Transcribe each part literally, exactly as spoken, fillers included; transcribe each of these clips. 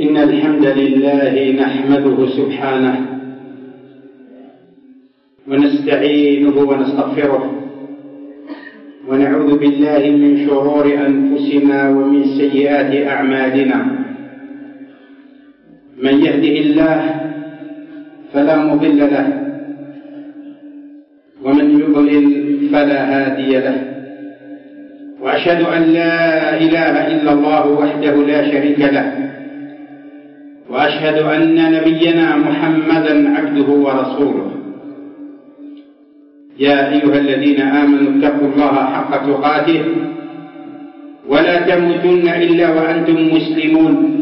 إن الحمد لله نحمده سبحانه ونستعينه ونستغفره ونعوذ بالله من شرور أنفسنا ومن سيئات أعمالنا. من يهده الله فلا مضل له ومن يضلل فلا هادي له، وأشهد أن لا إله إلا الله وحده لا شريك له، وأشهد أن نبينا محمدا عبده ورسوله. يا أيها الذين آمنوا اتقوا الله حق تقاته ولا تموتن إلا وأنتم مسلمون.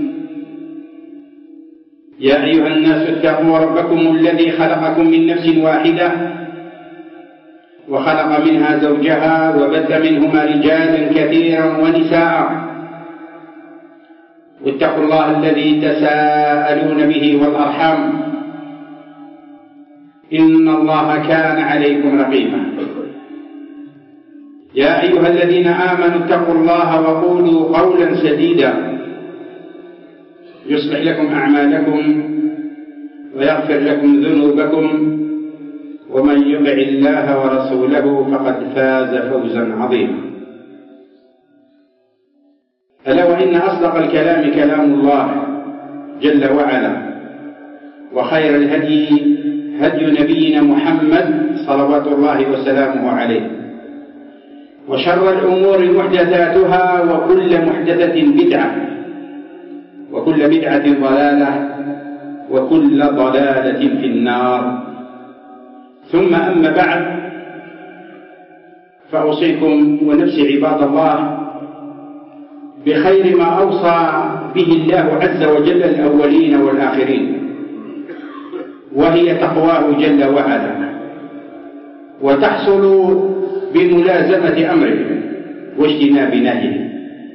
يا أيها الناس اتقوا ربكم الذي خلقكم من نفس واحدة وخلق منها زوجها وبث منهما رجالا كثيرا ونساء، واتقوا الله الذي تساءلون به والأرحام إن الله كان عليكم رقيبا. يا أيها الذين آمنوا اتقوا الله وقولوا قولا سديدا يصلح لكم أعمالكم ويغفر لكم ذنوبكم، ومن يطع الله ورسوله فقد فاز فوزا عظيما. ألا وإن أصدق الكلام كلام الله جل وعلا، وخير الهدي هدي نبينا محمد صلوات الله وسلامه عليه، وشر الأمور محدثاتها وكل محدثة بدعة وكل بدعة ضلالة وكل ضلالة في النار. ثم أما بعد، فأوصيكم ونفسي عباد الله بخير ما أوصى به الله عز وجل الأولين والآخرين، وهي تقواه جل وعلا، وتحصل بملازمة أمره واجتناب نهيه.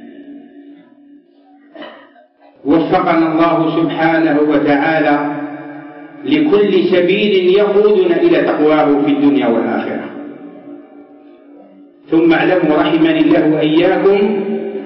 وفقنا الله سبحانه وتعالى لكل سبيل يقودنا إلى تقواه في الدنيا والآخرة. ثم اعلموا رحمني الله وإياكم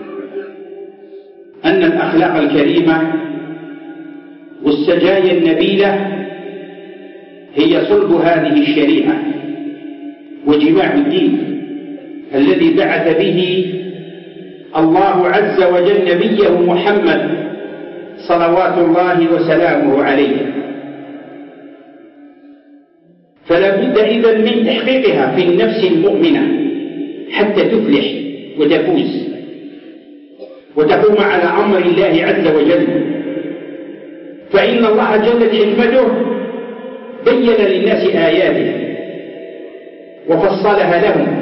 أن الأخلاق الكريمة والسجايا النبيلة هي صلب هذه الشريعة وجماع الدين الذي بعث به الله عز وجل نبيه محمد صلوات الله وسلامه عليه. فلا بد إذن من تحقيقها في النفس المؤمنة حتى تفلح وتفوز وتقوم على أمر الله عز وجل. فإن الله جلت حكمته بين للناس آياته وفصلها لهم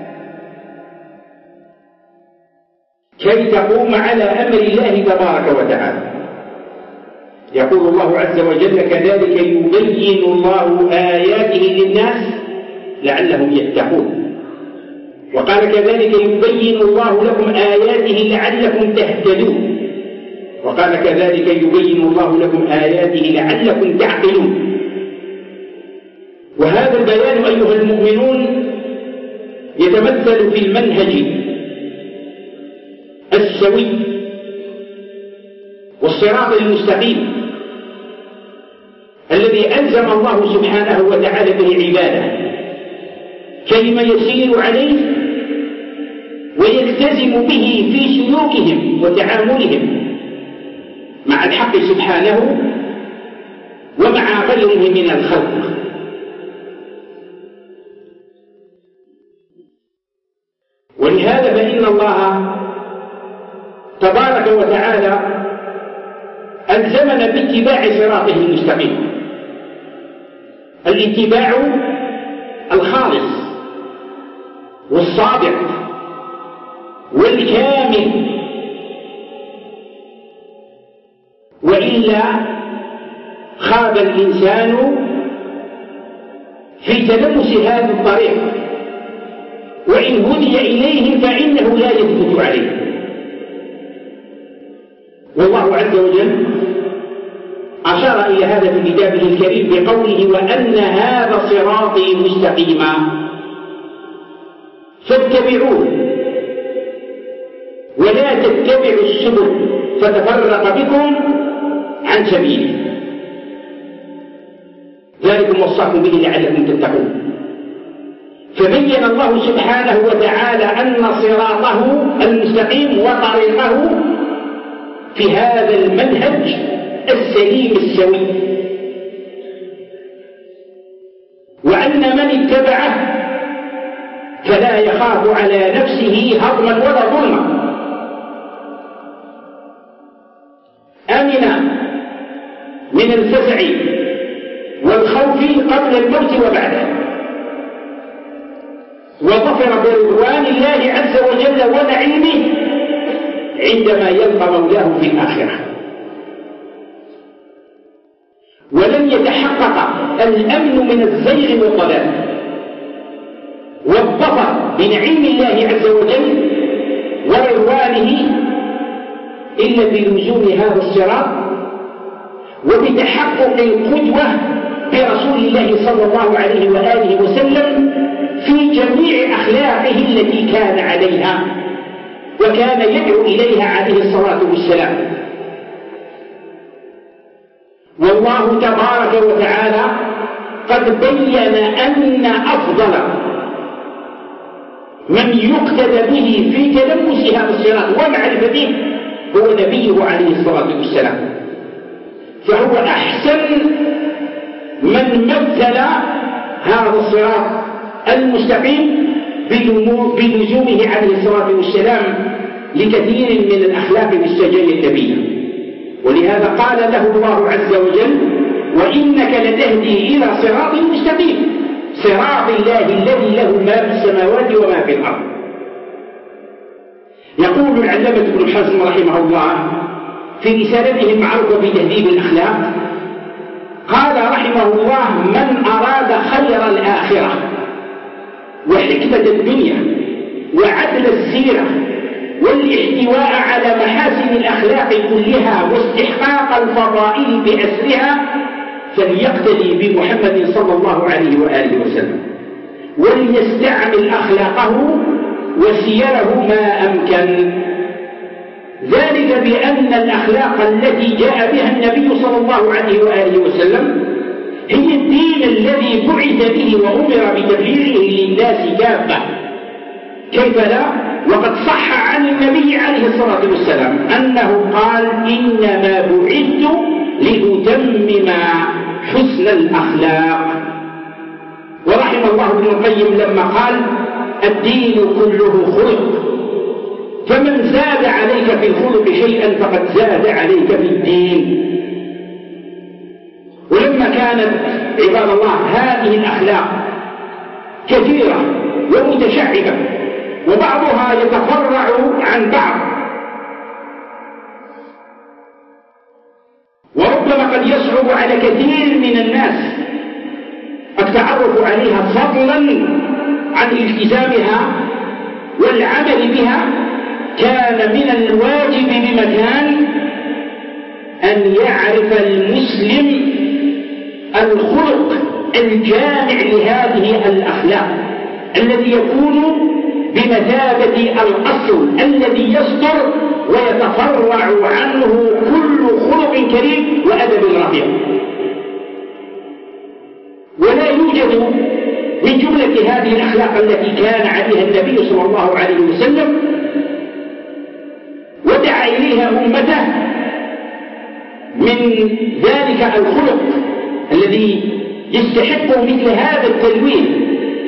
كي تقوم على أمر الله تبارك وتعالى. يقول الله عز وجل: كذلك يبين الله آياته للناس لعلهم يتقون. وقال: كذلك يبين الله لكم آياته لعلكم تهتدون. وقال: كذلك يبين الله لكم آياته لعلكم تعقلون. وهذا البيان أيها المؤمنون يتمثل في المنهج السوي والصراط المستقيم الذي ألزم الله سبحانه وتعالى به عباده كيما يسير عليه ويلتزم به في سلوكهم وتعاملهم مع الحق سبحانه ومع غيره من الخلق. ولهذا فإن الله تبارك وتعالى ألزمنا باتباع صراطه المستقيم، الاتباع الخالص والصادق والكامل، وإلا خاب الإنسان في تلمس هذا الطريق، وإن هدي إليه فإنه لا يثبت عليه. والله عز وجل أشار إلى هذا في كتابه الكريم بقوله: وأن هذا صراطي مستقيما فاتبعوه ولا تتبعوا السبل فتفرق بكم عن سبيله. ذلكم وصاكم به لعلكم تتقون. فبين الله سبحانه وتعالى أن صراطه المستقيم وطريقه في هذا المنهج السليم السوي، وأن من اتبعه فلا يخاف على نفسه هضما ولا ظلما، آمنا من الفزع والخوف قبل الموت وبعده، وظفر برضوان الله عز وجل ونعيمه عندما يلقى مولاه في الآخرة. ولن يتحقق الأمن من الزيغ والضلال والظفر بنعيم الله عز وجل ورضوانه إلا بلزوم هذا الصراط وبتحقق القدوة برسول الله صلى الله عليه وآله وسلم في جميع أخلاقه التي كان عليها وكان يدعو إليها عليه الصلاة والسلام. والله تبارك وتعالى قد بين أن أفضل من يقتدى به في تلمس هذا الصراط ومعرفته هو نبيه عليه الصلاة والسلام، فهو أحسن من مثل هذا الصراط المستقيم بلزومه عليه الصلاة والسلام لكثير من الأخلاق والسجايا النبية. ولهذا قال له الله عز وجل: وإنك لتهدي إلى صراط مستقيم، صراط الله الذي له ما في السماوات وما في الأرض. يقول العلامة ابن حزم رحمه الله في رسالته المعروفة بتهذيب الأخلاق، قال رحمه الله: من أراد خير الآخرة وحكمة الدنيا وعدل السيرة والاحتواء على محاسن الأخلاق كلها واستحقاق الفضائل بأسرها فليقتدي بمحمد صلى الله عليه وآله وسلم، وليستعمل أخلاقه وسيره ما أمكن. ذلك بأن الأخلاق التي جاء بها النبي صلى الله عليه وآله وسلم هي الدين الذي بعث به وأمر بتبليغه للناس كافة. كيف لا؟ وقد صح عن النبي عليه الصلاة والسلام أنه قال: إنما بعثت لأتمم حسن الأخلاق. ورحم الله ابن القيم لما قال: الدين كله خلق، فمن زاد عليك في الخلق شيئا فقد زاد عليك في الدين. ولما كانت عباد الله هذه الأخلاق كثيرة ومتشعبة وبعضها يتفرع عن بعض، وربما قد يصعب على كثير من الناس التعرف عليها فضلا عن التزامها والعمل بها، كان من الواجب بمكان أن يعرف المسلم الخلق الجامع لهذه الأخلاق الذي يكون بمثابة الأصل الذي يصدر ويتفرع عنه كل خلق كريم وأدب رفيع. ولا يوجد من جملة هذه الأخلاق التي كان عليها النبي صلى الله عليه وسلم ودعا إليها أمته من ذلك الخلق الذي يستحق مثل هذا التلوين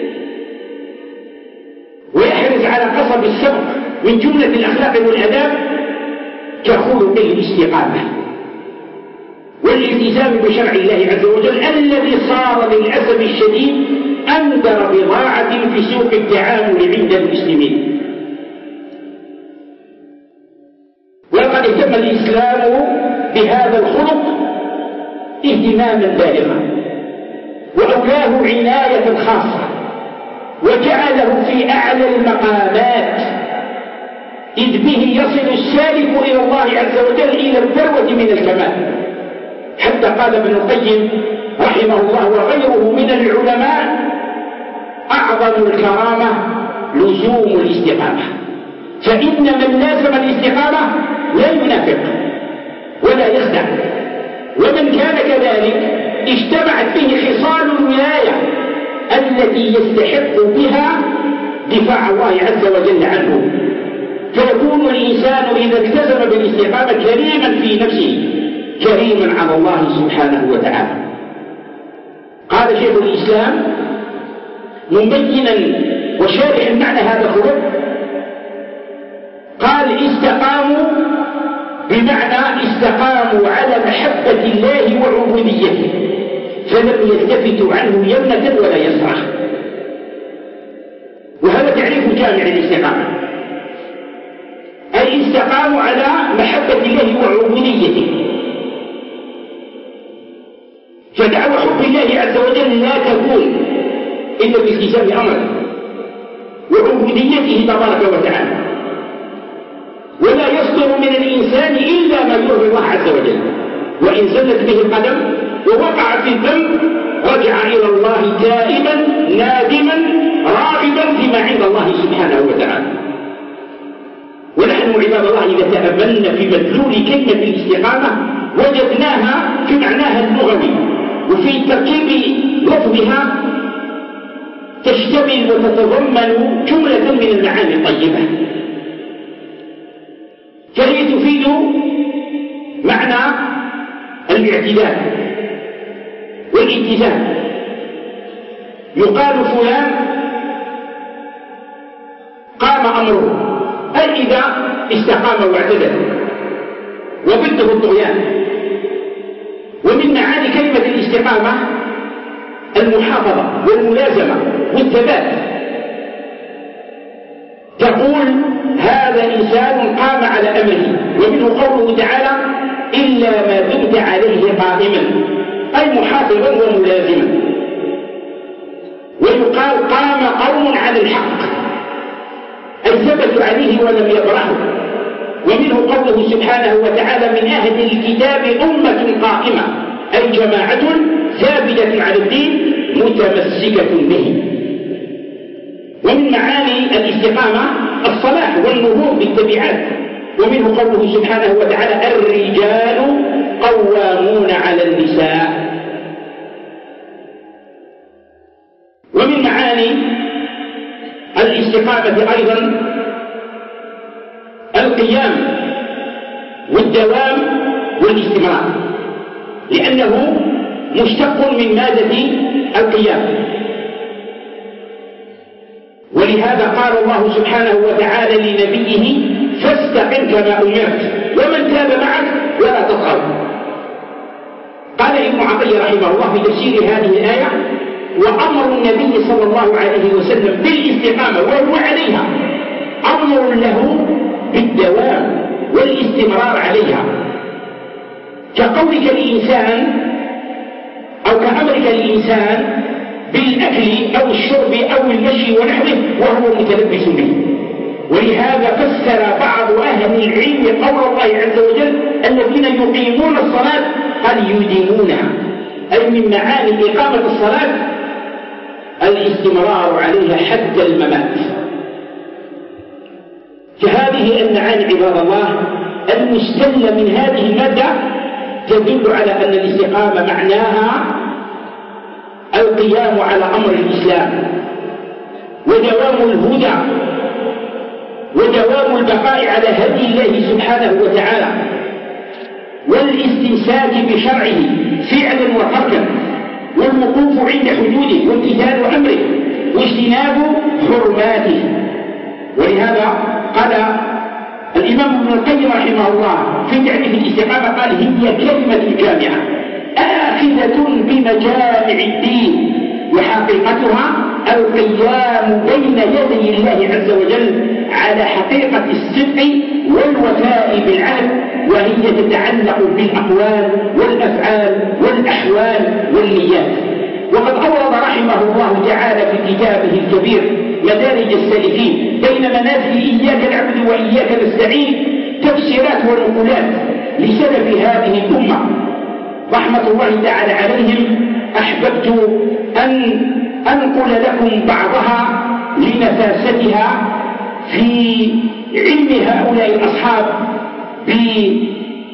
ويحرص على قصب السبق من جملة الأخلاق والآداب كخلق الاستقامة والالتزام بشرع الله عز وجل الذي صار للأسف الشديد أندر بضاعة في سوق التعامل عند المسلمين. ولقد اهتم الإسلام بهذا الخلق اهتماما بالغا وأولاه عناية خاصة وجعله في أعلى المقامات، إذ به يصل السالك إلى الله عز وجل إلى الذروة من الكمال. حتى قال ابن القيم رحمه الله وغيره من العلماء: أعظم الكرامة لزوم الاستقامة، فإن من لازم الاستقامة لا ينافق ولا يخدع ومن كان كذلك اجتمعت فيه خصال الولاية التي يستحق بها دفاع الله عز وجل عنه، فيكون الإنسان إذا التزم بالاستقامة كريما في نفسه كريما على الله سبحانه وتعالى. قال شيخ الإسلام مبينا وشارحا معنى هذا الخلق، قال استقاموا بمعنى استقاموا على محبة الله وعبوديته، فلم يلتفتوا عنه يمنة ولا يسرى. وهذا تعريف جامع للاستقامة، أي استقاموا على محبة الله وعبوديته. فدعوى حب الله عز وجل لا تكون إلا بالتزام أمره وعبوديته تبارك وتعالى، ولا يصدر من الإنسان إلا ما يرضي الله عز وجل. وإن زلت به القدم ووقع في الذنب رجع إلى الله تائبا نادما راغبا فيما عند الله سبحانه وتعالى. ونحن عباد الله إذا تأملنا في مدلول كلمة الاستقامة وجدناها في معناها اللغوي وفي تركيب لفظها تشتمل وتتضمن جملة من المعاني الطيبة، فهي تفيد معنى الاعتدال والاتزان. يقال فلان قام أمره، أي إذا استقام واعتدل، وضده الطغيان. ومن معاني كلمة الاستقامة المحافظة والملازمة والثبات. تقول هذا إنسان قام على أمره، ومنه قوله تعالى إلا ما دمت عليه قائما، أي محافظا وملازما. ويقال قام قوم على الحق، أي ثبتوا عليه ولم يبرحوا. ومنه قوله سبحانه وتعالى من أهل الكتاب أمة قائمة، أي جماعة ثابتة على الدين متمسكة به. ومن معاني الاستقامة الصلاح والنهوض بالتبعات، ومنه قوله سبحانه وتعالى الرجال قوامون على النساء. ومن معاني الاستقامة أيضا القيام والدوام والاستمرار، لأنه مشتق من مادة القيام. ولهذا قال الله سبحانه وتعالى لنبيه فاستقم كما أمرت ومن تاب معك ولا تطغوا. قال ابن عطية رحمه الله في تفسير هذه الآية وأمر النبي صلى الله عليه وسلم بالاستقامة وهو عليها أمر له بالدوام والاستمرار عليها، كقولك الإنسان أو كأمرك الإنسان بالأكل أو الشرب أو المشي ونحوه وهو متلبس به. ولهذا فسر بعض أهل العلم قول الله عز وجل الذين يقيمون الصلاة قال يديمونها، أي من معاني إقامة الصلاة الاستمرار عليها حتى الممات. فهذه المعاني عباد الله المستلة من هذه المادة تدل على أن الاستقامة معناها القيام على أمر الإسلام ودوام الهدى ودوام البقاء على هدي الله سبحانه وتعالى والاستمساك بشرعه فعلا وتركا والوقوف عند حدوده وامتثال أمره واجتناب حرماته. ولهذا قال الإمام ابن القيم رحمه الله في تعريف الاستقامة قال هي كلمة جامعة آخذة بمجامع الدين وحقيقتها القيام بين يدي الله عز وجل على حقيقة الصدق والوفاء بالعهد، وهي تتعلق بالأقوال والأفعال والأحوال والنيات. وقد أورد رحمه الله تعالى في كتابه الكبير مدارج السالكين بين منازل إياك نعبد وإياك نستعين تفسيرات ونقولات لسلف هذه الأمة رحمة الله تعالى عليهم. أحببت أن أنقل لكم بعضها لنفاستها في علم هؤلاء الأصحاب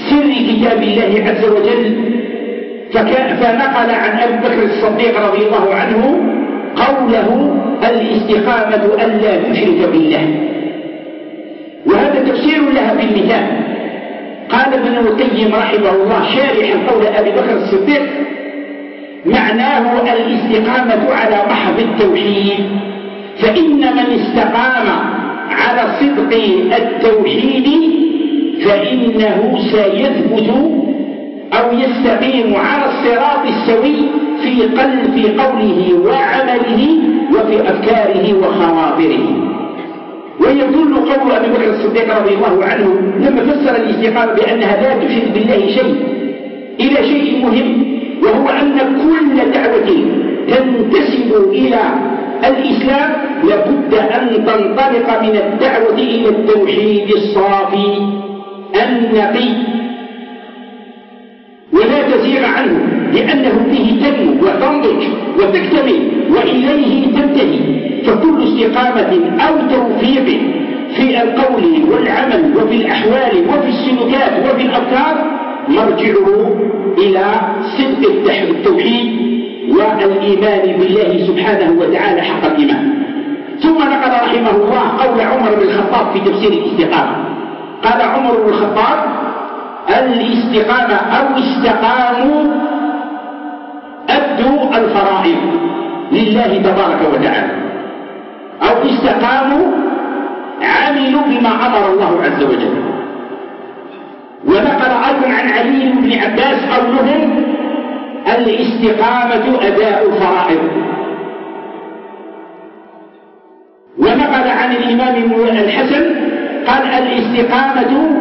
سر كتاب الله عز وجل، فنقل عن أبي بكر الصديق رضي الله عنه قوله: الاستقامة ألا تشرك بالله. وهذا تفسير لها بالمثال. قال ابن القيم رحمه الله شارحا قول أبي بكر الصديق: معناه الاستقامة على محض التوحيد، فإن من استقام على صدق التوحيد فإنه سيثبت أو يستقيم على الصراط السوي في قلب في قوله وعمله وفي أفكاره وخواطره. ويدل قول أبي بكر الصديق رضي الله عنه لما فسر الاستقامة بأنها لا تشرك بالله شيء إلى شيء مهم، وهو أن كل دعوة تنتسب إلى الإسلام لابد أن تنطلق من الدعوة إلى التوحيد الصافي النقي ولا تزيغ عنه، لأنه به تنمو وتنضج وتكتمل وإليه تنتهي. فكل استقامة أو توفيق في القول والعمل وفي الأحوال وفي السلوكات وفي الأفكار مرجعه إلى صدق التوحيد والإيمان بالله سبحانه وتعالى حق الإيمان. ثم نقل رحمه الله قول عمر بن الخطاب في تفسير الاستقامة. قال عمر بن الخطاب: الاستقامة أو استقاموا أدوا الفرائض لله تبارك وتعالى، أو استقاموا عملوا بما أمر الله عز وجل. ونقل أيضا عن علي بن عباس قولهم: الاستقامة أداء الفرائض. ونقل عن الإمام الحسن قال: الاستقامة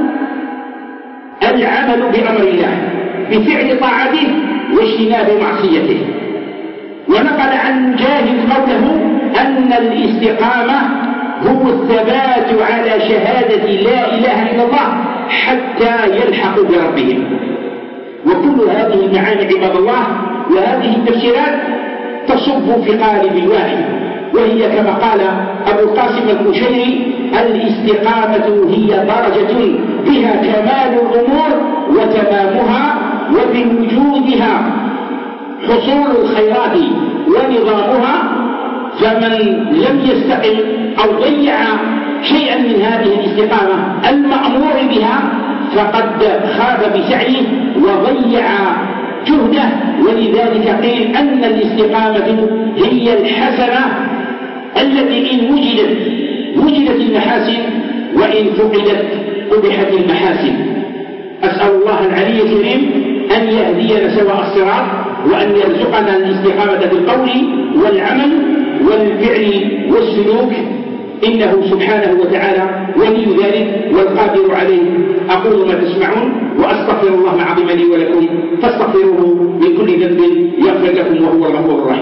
العمل بأمر الله بفعل طاعته واجتناب معصيته. ونقل عن مجاهد قوله: أن الاستقامة هو الثبات على شهادة لا إله إلا الله حتى يلحق بربهم. وكل هذه المعاني عباد الله وهذه التفسيرات تصب في قالب الواحد، وهي كما قال أبو القاسم القشيري: الاستقامة هي درجة بها كمال الأمور وتمامها، وبوجودها حصول الخيرات ونظامها. فمن لم يستقم أو ضيع شيئا من هذه الاستقامة المأمور بها فقد خاب بسعيه وضيع جهده. ولذلك قيل أن الاستقامة هي الحسنة التي إن وجدت وجدت المحاسن، وإن فقدت قبحت المحاسن. أسأل الله العلي الكريم أن يهدينا سواء الصراط، وأن يرزقنا الاستقامة بالقول والعمل والفعل والسلوك، إنه سبحانه وتعالى ولي ذلك والقادر عليه. أقول ما تسمعون وأستغفر الله العظيم لي ولكم فاستغفروه من كل ذنب يغفر لكم وهو الغفور الرحيم.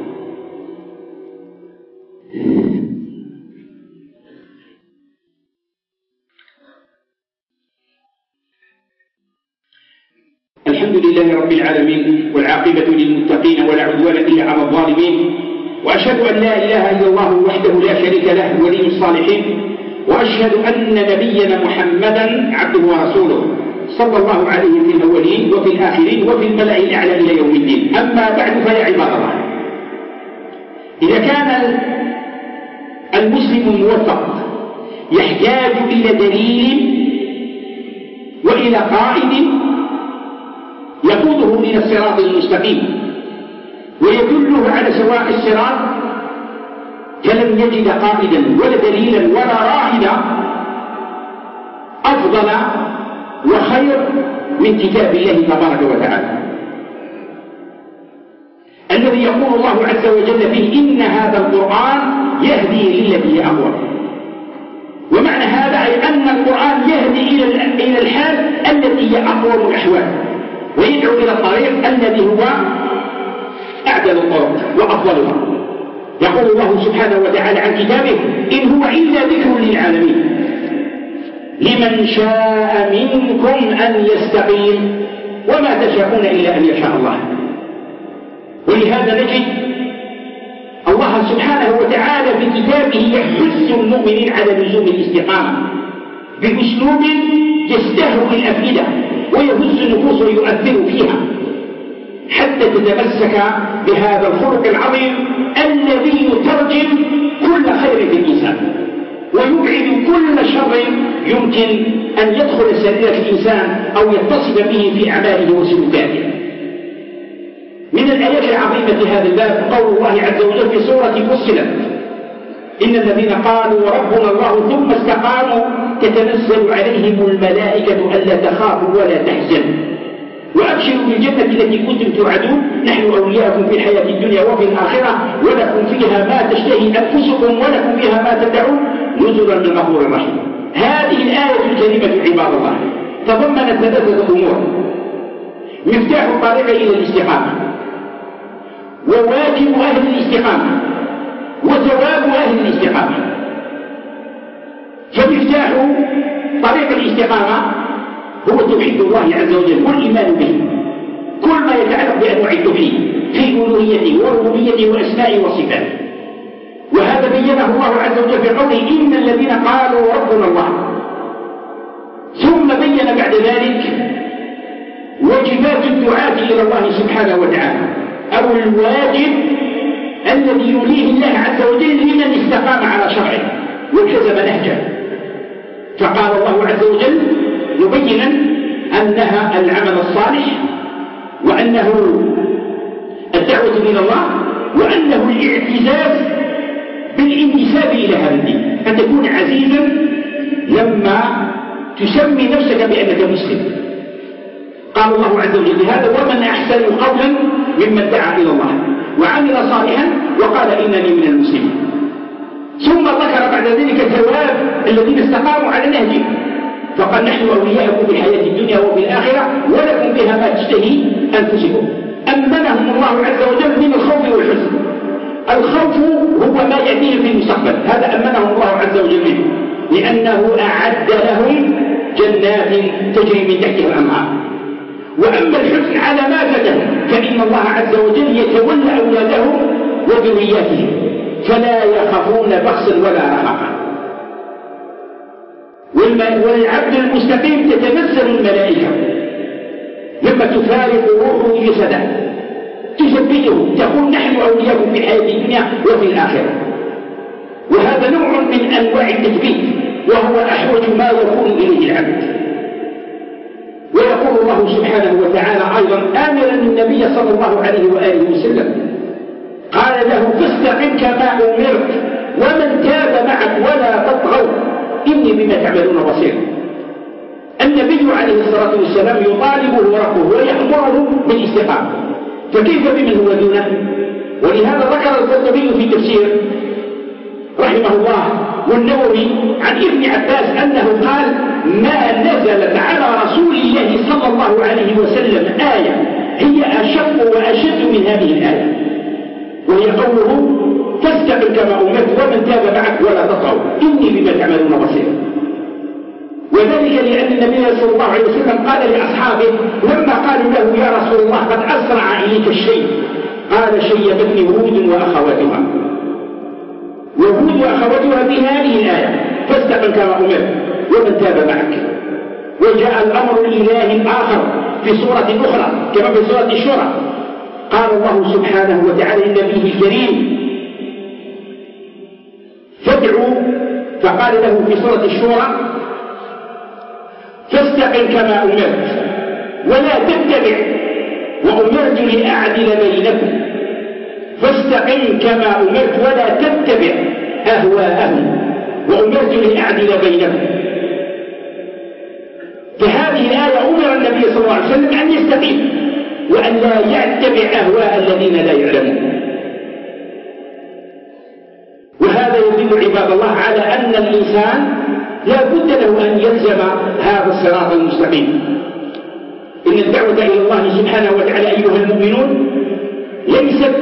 الحمد لله رب العالمين، والعاقبة للمتقين ولا عدوان إلا على الظالمين، وأشهد أن لا إله إلا الله وحده لا شريك له ولي الصالحين، وأشهد أن نبينا محمدا عبده ورسوله صلى الله عليه في الأولين وفي الآخرين وفي الملأ الأعلى إلى يوم الدين. أما بعد فيا عباد الله، إذا كان المسلم الموفق يحتاج إلى دليل وإلى قائد يقوده إلى الصراط المستقيم ويدله على سواء الصراط، فلم يجد قائدا ولا دليلا ولا راهدا أفضل وخير من كتاب الله تبارك وتعالى، الذي يقول الله عز وجل فيه: إن هذا القرآن يهدي للتي هي أقوم. ومعنى هذا أي أن القرآن يهدي إلى الحال التي هي أقوم الأحوال، ويدعو إلى الطريق الذي هو أعدل الطرق وأفضلها. يقول الله سبحانه وتعالى عن كتابه: إن هو إلا ذكر للعالمين لمن شاء منكم أن يستقيم وما تشاءون إلا أن يشاء الله. ولهذا نجد الله سبحانه وتعالى في كتابه يحث المؤمنين على لزوم الاستقامة بأسلوب يستهوي الأفئدة ويهز النفوس ويؤثر فيها حتى تتمسك بهذا الخلق العظيم الذي يترجم كل خير في الإنسان ويبعد كل شر يمكن أن يدخل سريرة الإنسان أو يتصف به في أعماله وسلوكاته. من الآيات العظيمة في هذا الباب قول الله عز وجل في سورة فصلت: إن الذين قالوا ربنا الله ثم استقاموا تتنزل عليهم الملائكة ألا تخافوا ولا تحزنوا وأبشروا بالجنة التي كنتم توعدون نحن أولياءكم في الحياة الدنيا وفي الآخرة ولكم فيها ما تشتهي أنفسكم ولكم فيها ما تدعون نزلا من غفور رحيم. هذه الآية الكريمة عباد الله تضمنت ثلاثة أمور: مفتاح الطريق إلى الاستقامة، وواجب أهل الاستقامة، وثواب أهل الاستقامة. فمفتاح طريق الاستقامة هو توحيد الله عز وجل والإيمان به، كل ما يتعلق بأنواع التوحيد في ألوهيته وربوبيته وأسمائه وصفاته. وهذا بينه الله عز وجل في قوله: إن الذين قالوا ربنا الله. ثم بين بعد ذلك واجبات الدعاة إلى الله سبحانه وتعالى أو الواجب الذي يوليه الله عز وجل لمن استقام على شرعه والتزم نهجه. فقال الله عز وجل مبينا أنها العمل الصالح وأنه الدعوة إلى الله وأنه الاعتزاز بالانتساب إلى هذا الدين، أن تكون عزيزا لما تسمي نفسك بأنك مسلم. قال الله عز وجل هذا: ومن أحسن قولا ممن دعا إلى الله وعمل صالحا وقال إنني من المسلمين. ثم ذكر بعد ذلك ثواب الذين استقاموا على نهجه، فقال: نحن أولياءكم في الحياة الدنيا وفي الآخرة ولكم فيها ما تشتهي أنفسكم. أمنهم الله عز وجل من الخوف والحزن. الخوف هو ما يأتيهم في المستقبل، هذا أمنهم الله عز وجل منه، لأنه أعد لهم جنات تجري من تحتها الأنهار. وأما الحزن على ما فاتهم فإن الله عز وجل يتولى أولادهم وذرياتهم فلا يخافون بخسا ولا رهقا. والعبد المستقيم تتنزل الملائكة لما تفارق روحه جسده تثبته، تقول: نحن أولياءكم في الحياة الدنيا وفي الآخرة. وهذا نوع من أنواع التثبيت وهو أحوج ما يكون إليه العبد. ويقول الله سبحانه وتعالى أيضا آمرا النبي صلى الله عليه وآله وسلم قال له: فاستقم كما أمرت ومن تاب معك ولا تطغوا إني بما تعملون بصير. النبي عليه الصلاة والسلام يطالبه ربه ويأمره بالاستقامة، فكيف بمن هو دونه؟ ولهذا ذكر القرطبي في تفسير رحمه الله والنووي عن ابن عباس أنه قال: ما نزلت على رسول الله صلى الله عليه وسلم آية هي أشق وأشد من هذه الآية، وهي قوله: فاستقم كما أمرت ومن تاب معك ولا تطغوا إني بما تعملون بصير. وذلك لأن النبي صلى الله عليه وسلم قال لأصحابه لما قالوا له: يا رسول الله قد أسرع إليك الشيء، قال: شيبتني هود وأخواتها. وهود وأخواتها في هذه الآية: فاستقم كما أمرت ومن تاب معك. وجاء الأمر الإلهي الآخر في سورة أخرى كما في سورة الشورى، قال الله سبحانه وتعالى لنبيه الكريم: فادعوا، فقال له في سورة الشورى: فاستقم كما أمرت ولا تتبع وأمرت لأعدل بينكم. فاستقم كما أمرت ولا تتبع أهواءهم وأمرت لأعدل بينكم. فهذه الآية أمر النبي صلى الله عليه وسلم أن يستقيم وأن لا يتبع أهواء الذين لا يعلمون. وهذا يدل عباد الله على أن الإنسان لا بد له أن يلزم هذا الصراط المستقيم. إن الدعوة إلى الله سبحانه وتعالى أيها المؤمنون ليست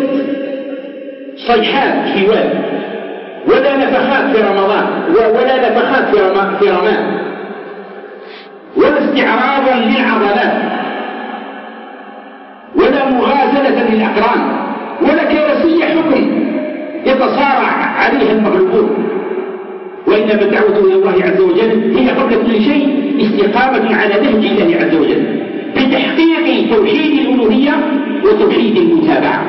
صيحات في واد ولا نفخات في رمضان ولا نفخات في رمضان ولا استعراضا للعضلات ولا مغازلة للأقران ولا كرسي حكم يتصارع عليها المغلوبون. وإنما الدعوة إلى الله عز وجل هي قبل كل شيء استقامة على نهج الله عز وجل. بتحقيق توحيد الألوهية وتوحيد المتابعة.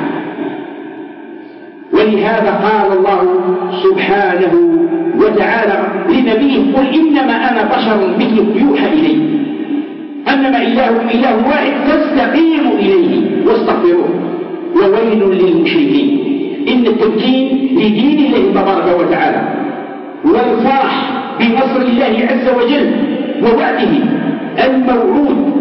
ولهذا قال الله سبحانه وتعالى لنبيه قل إنما أنا بشر مثلكم يوحى إلي أنما إلهكم إله واحد فاستقيموا إليه واستغفروه وويل للمشركين. إن التمكين لدين الله تبارك وتعالى والفرح بنصر الله عز وجل ووعده الموعود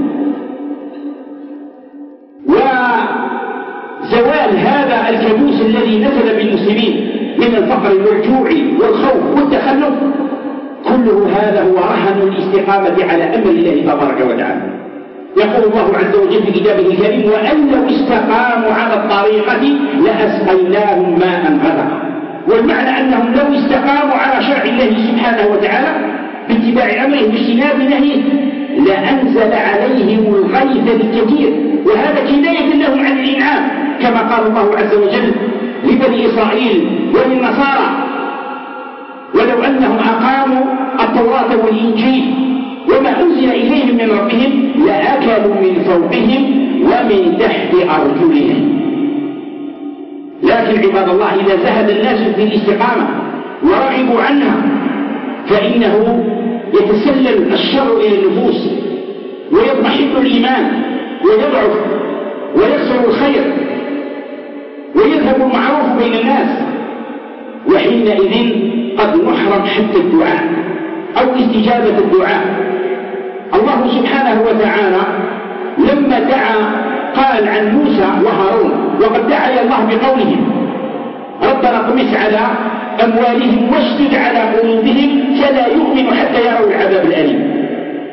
وزوال هذا الكابوس الذي نزل بالمسلمين من الفقر والجوع والخوف والتخلف، كله هذا هو رهن الاستقامة على أمر الله تبارك وتعالى. يقول الله عز وجل في كتابه الكريم وأن لو استقاموا على الطريقة لأسقيناهم ماء غدقا. والمعنى أنهم لو استقاموا على شرع الله سبحانه وتعالى باتباع أمره واجتناب نهيه لأنزل عليهم الغيث الكثير، وهذا كناية لهم عن الإنعام كما قال الله عز وجل لبني إسرائيل وللنصارى ولو أنهم أقاموا التوراة والإنجيل وما أنزل إليهم من ربهم لأكلوا من فوقهم ومن تحت أرجلهم. لكن عباد الله إذا زهد الناس في الاستقامة ورغبوا عنها فإنه يتسلل الشر إلى النفوس ويضمحل الإيمان ويضعف ويكثر الخير ويذهب المعروف بين الناس، وحينئذ قد نحرم حتى الدعاء أو استجابة الدعاء. الله سبحانه وتعالى لما دعا قال عن موسى وهارون وقد دعا الله بقولهم ربنا اطمس على أموالهم واشدد على قلوبهم فلا يؤمنوا حتى يروا العذاب الأليم.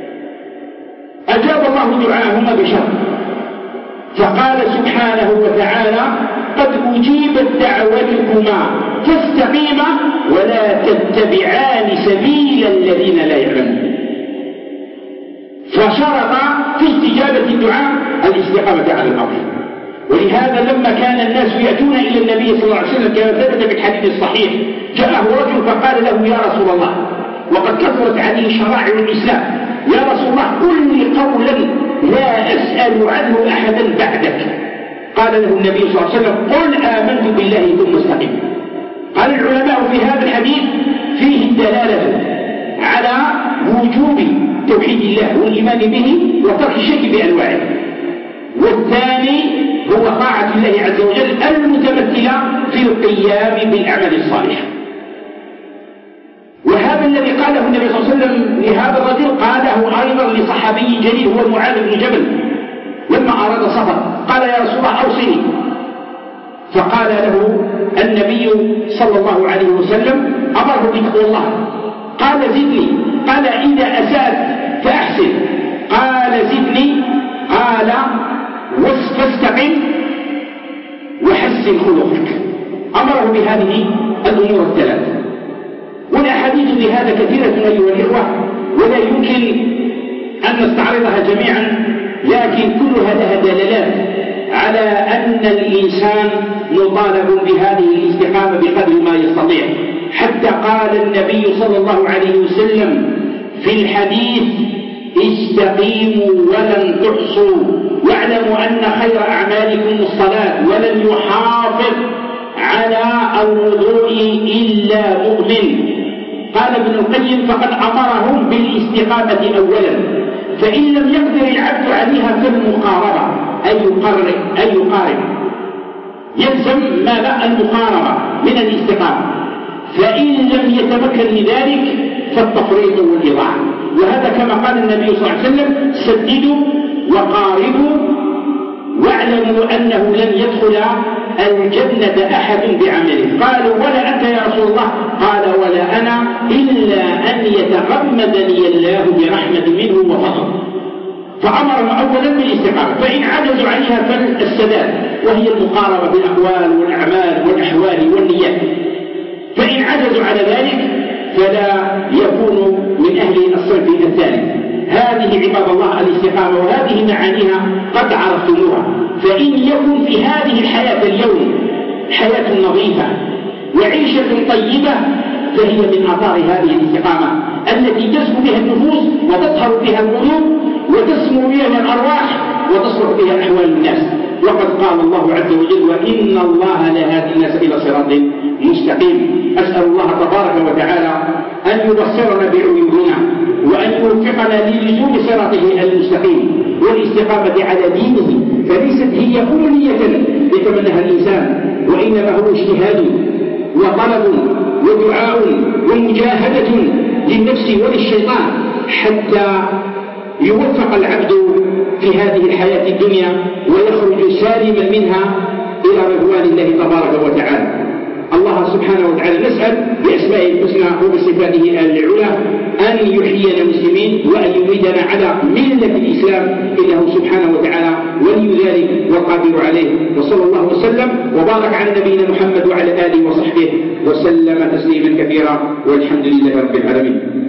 أجاب الله دعاءهما بشر فقال سبحانه وتعالى قد أجيبت دعوتكما فاستقيما ولا تتبعان سبيل الذين لا يعلمون. فشرط في استجابة الدعاء الاستقامة على الأمر. ولهذا لما كان الناس يأتون إلى النبي صلى الله عليه وسلم كما ثبت في الحديث الصحيح جاءه رجل فقال له يا رسول الله وقد كثرت عليه شرائع الإسلام يا رسول الله قل لي قولا لا أسأل عنه أحدا بعدك. قال له النبي صلى الله عليه وسلم قل آمنت بالله ثم استقم. قال العلماء في هذا الحديث فيه الدلالة على وجوب توحيد الله والإيمان به وترك الشرك بأنواعه، والثاني هو طاعة الله عز وجل المتمثلة في القيام بالأعمال الصالحة. وهذا الذي قاله النبي صلى الله عليه وسلم لهذا الرجل قاله أيضا لصحابي جليل هو معاذ بن جبل لما أراد سفر قال يا رسول الله أوصني، فقال له النبي صلى الله عليه وسلم أمره بتقوى الله. قال زدني، قال إذا أسأت فأحسن، قال زدني، قال فاستقم وحسن خلقك. أمره بهذه الأمور الثلاث. والأحاديث لهذا كثيرة أيها الإخوة ولا يمكن أن نستعرضها جميعا، لكن كلها لها دلالات على أن الإنسان مطالب بهذه الاستقامة بقدر ما يستطيع. حتى قال النبي صلى الله عليه وسلم في الحديث استقيموا ولن تحصوا واعلموا أن خير أعمالكم الصلاة ولن يحافظ على الوضوء إلا مؤمن. قال ابن القيم فقد أمرهم بالاستقامة أولا، فإن لم يقدر العبد عليها فالمقاربة أي يقارب أي يقارب يلزم ماذا المقاربة من الاستقامة، فإن لم يتمكن من ذلك فالتفريط والإضاعة. وهذا كما قال النبي صلى الله عليه وسلم سددوا وقاربوا واعلموا أنه لن يدخل الجنة أحد بعمله. قالوا ولا أنت يا رسول الله؟ قال ولا أنا إلا أن يتغمدني الله برحمة منه وفضل. فأمرهم أولا بالاستقامة، فإن عجزوا عليها فالسداد وهي المقاربة بالأقوال والأعمال والأحوال والنيات. فإن عجزوا على ذلك فلا يكونوا من أهل الصنف الثاني. هذه عباد الله الاستقامة وهذه معانيها قد عرفتموها. فإن يكن في هذه الحياة اليوم حياة نظيفة وعيشة طيبة فهي من آثار هذه الاستقامة التي تسكو بها النفوس وتطهر بها القلوب وتسمو بها الأرواح وتصلح بها أحوال الناس. وقد قال الله عز وجل: وإن الله لهادي الناس إلى صراط مستقيم. أسأل الله تبارك وتعالى أن يبصرنا بعيوننا وأن يوفقنا للزوم صراطه المستقيم والاستقامة على دينه، فليست هي أمنية يتمناها الإنسان، وإنما هو اجتهاد وطلب ودعاء ومجاهدة للنفس وللشيطان حتى يوفق العبد في هذه الحياة الدنيا ويخرج سالما منها إلى رضوان الله تبارك وتعالى. الله سبحانه وتعالى نسأل بأسمائه الحسنى وبصفاته العلى أن يحيينا مسلمين وأن يميتنا على ملة الإسلام، إنه سبحانه وتعالى ولي ذلك والقادر عليه. وصلى الله وسلم وبارك على نبينا محمد وعلى آله وصحبه وسلم تسليما كثيرا، والحمد لله رب العالمين.